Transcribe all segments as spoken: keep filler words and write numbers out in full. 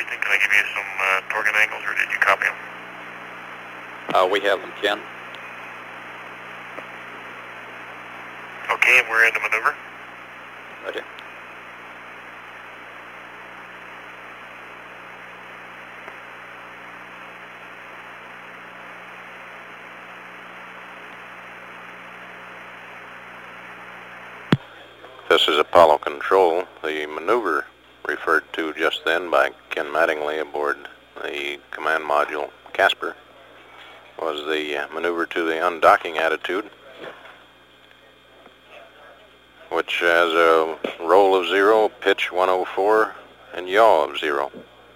Houston. Can I give you some uh, target angles, or did you copy them? Uh, we have them, Ken. Okay, and we're into maneuver. Roger. This is Apollo Control. The maneuver referred to just then by Ken Mattingly aboard the command module Casper was the maneuver to the undocking attitude, which has a roll of zero, pitch one oh four, and yaw of zero.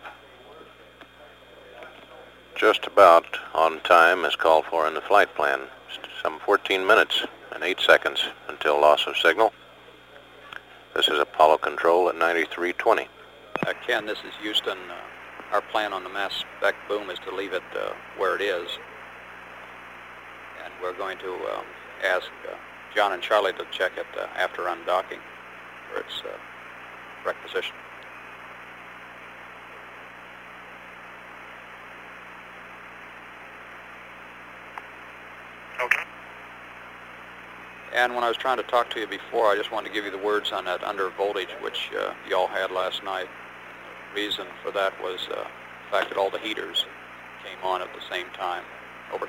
Just about on time as called for in the flight plan. Some fourteen minutes and eight seconds until loss of signal. This is Apollo Control at ninety-three twenty. Uh, Ken, this is Houston. Uh, our plan on the mass spec boom is to leave it uh, where it is. And we're going to um, ask uh, John and Charlie to check it uh, after undocking for its uh, correct position. Okay. And when I was trying to talk to you before, I just wanted to give you the words on that under voltage, which uh, y'all had last night. The reason for that was uh, the fact that all the heaters came on at the same time. Over.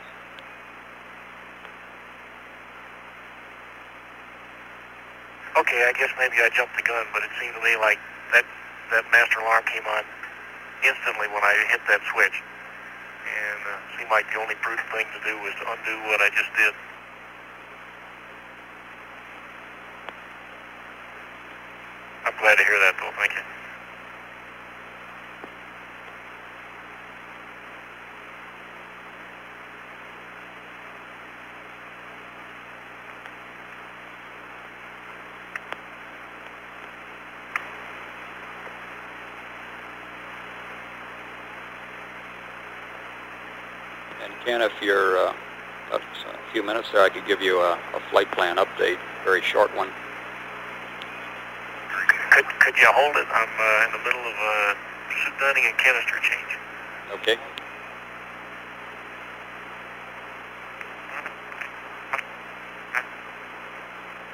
Okay, I guess maybe I jumped the gun, but it seemed to me like that that master alarm came on instantly when I hit that switch. And uh, it seemed like the only prudent thing to do was to undo what I just did. I'm glad to hear that, though. Thank you. And Ken, if you're uh, a few minutes there, I could give you a, a flight plan update, very short one. Could, could you hold it? I'm uh, in the middle of uh, soup dunning and canister change. Okay.